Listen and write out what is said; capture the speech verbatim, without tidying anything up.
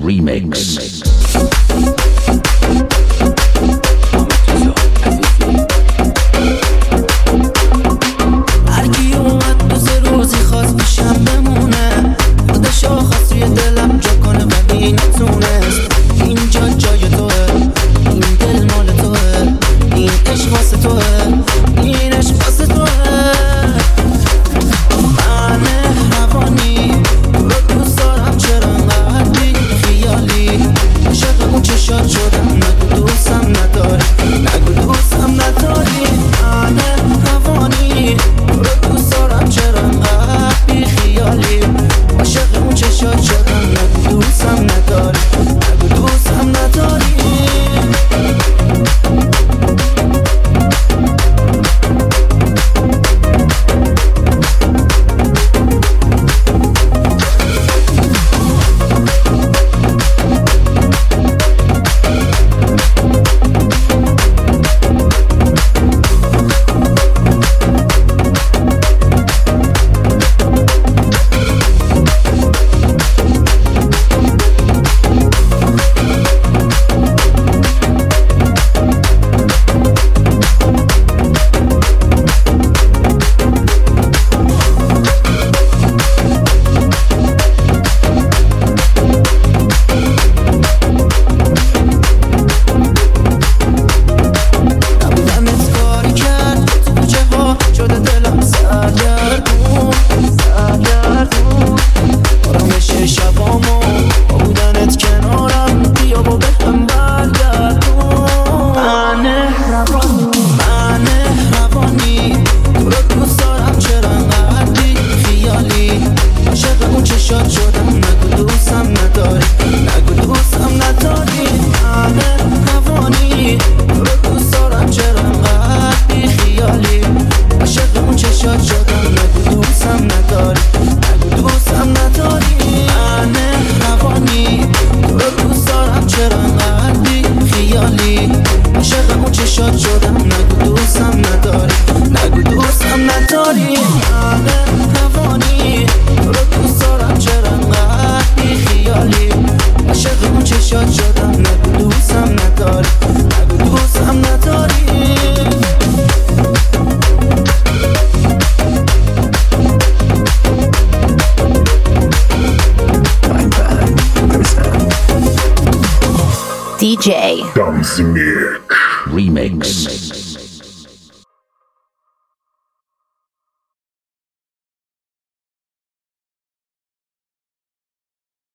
Remix. هرکی اومد دو سه روزی خواست پیشم بمونه، خودشو خواست روی دلم جا کنه ولی نتونست. اینجا جای توه، این دل مال توه، این عشق واسه توه، این عشق واسه توه. من مهربانی تو رو دوست دارم، چرا انقدر بی خیالی؟ عاشق اون چشات شدم، نگو دوستم نداری، نگو دوستم نداری. من مهربانی تو رو دوست دارم، چرا انقدر بی خیالی؟ عاشق اون چشات شدم، نگو دوستم نداری، نگو دوستم نداری. D J Dumpsmith Remix.